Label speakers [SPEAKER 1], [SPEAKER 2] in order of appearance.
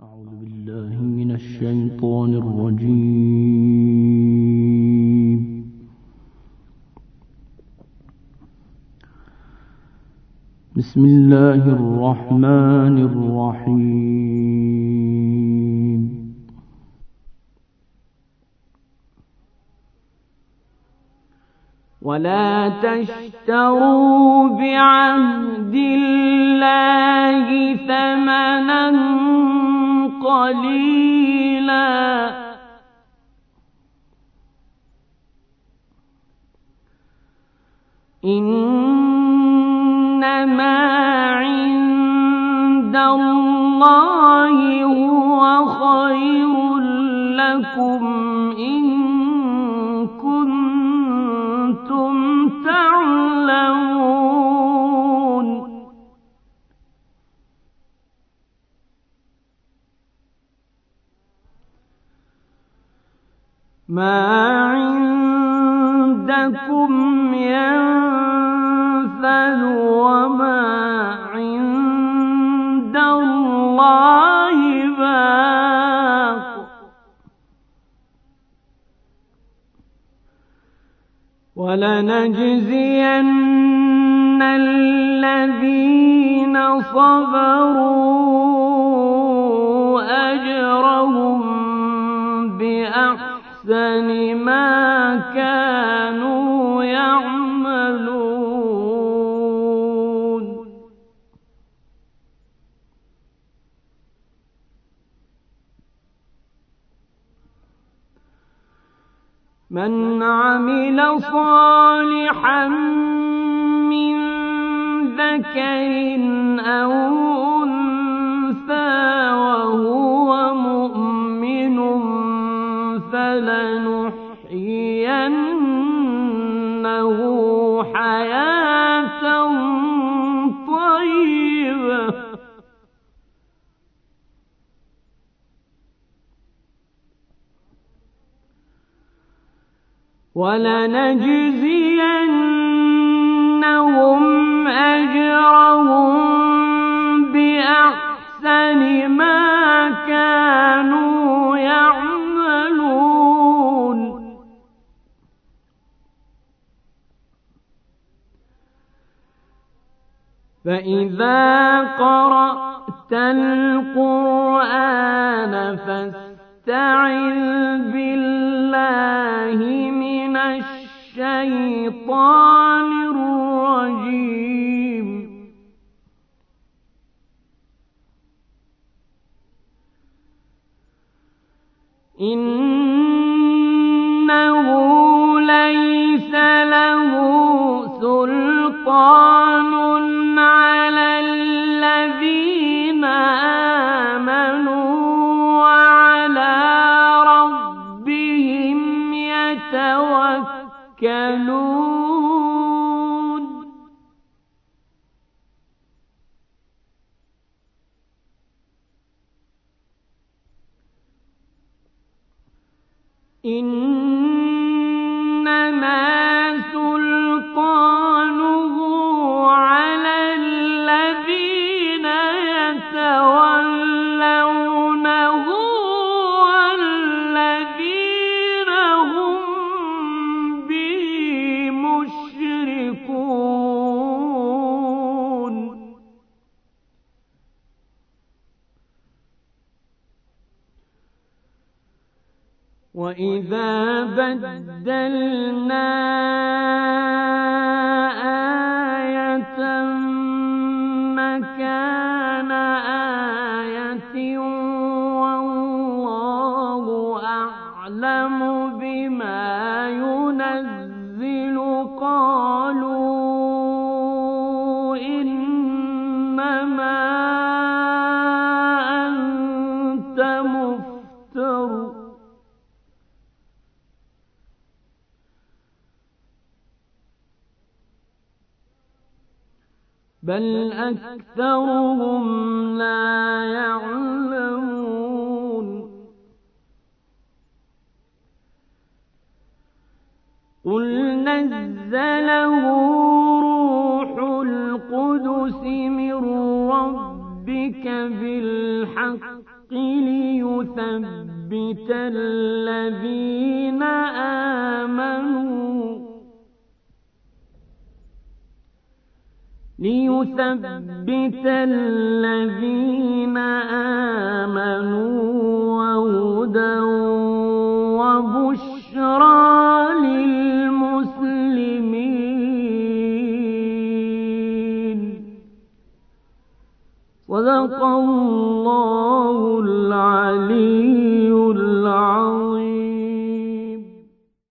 [SPEAKER 1] أعوذ بالله من الشيطان الرجيم. بسم الله الرحمن الرحيم. ولا تشتروا بعهد الله ثمنا قليلا إنما عند الله هو خير لكم إن كنتم تعلمون. ما عندكم ينفد وما عند الله باق ولنجزين الذين صبروا أجرهم بأحسن ما كانوا يعملون. من عمل صالحا من ذكر أو أنثى وهو مؤمن فلنحيينه حياة طيبة ولنجزينهم أجرهم بأحسن ما كانوا يعملون. فإذا قرأت القرآن فاستعذ بالله من الشيطان الرجيم. إنه ليس له سلطان على الذين آمنوا وعلى ربهم يتوكلون. إنما سلطانه على الذين يتولونه والذين هم به مشركون. وإذا بدلنا آية مكان آية والله أعلم بما ينزل قالوا إنما أنت مفتر بل أكثرهم لا يعلمون. قل نزله روح القدس من ربك بالحق ليثبت الذين آمنوا وهدى وبشرى للمسلمين. صدق الله العلي العظيم.